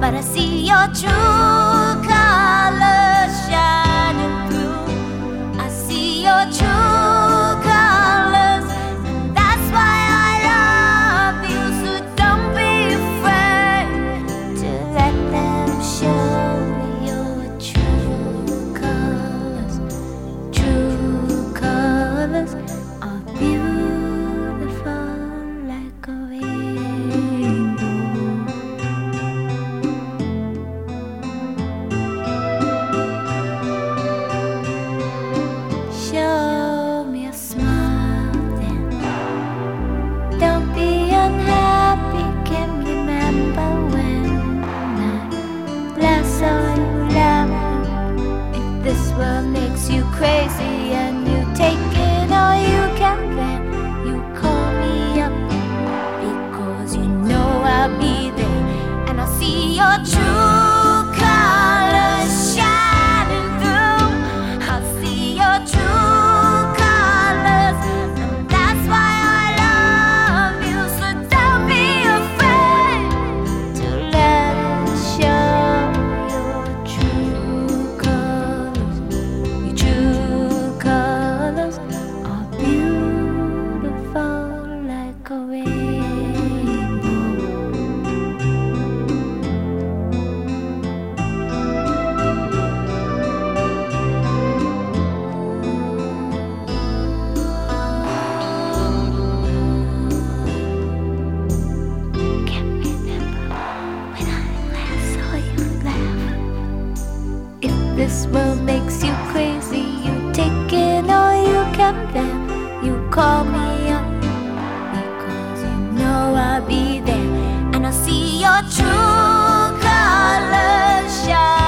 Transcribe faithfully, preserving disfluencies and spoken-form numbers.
but I see your true colors shining through. I see your true colors, and that's why I love you. So don't be afraid to let them show your true colors. True colors are beautiful like a rainbow. Show me a smile then. Don't be unhappy. Can remember when I last saw you laughing. If this world makes you crazy and you take it all you can, then you call me up, because you know I'll be there, and I'll see your true colors shining through. I'll see your true colors, and that's why I love you. So don't be afraid to let it show your true colors. Your true colors are beautiful like a rainbow. Can't remember when I last saw you laugh. If this world makes you crazy, you take it all you can, then you call me up, because you know I'll be there, and I'll see your true colors shine.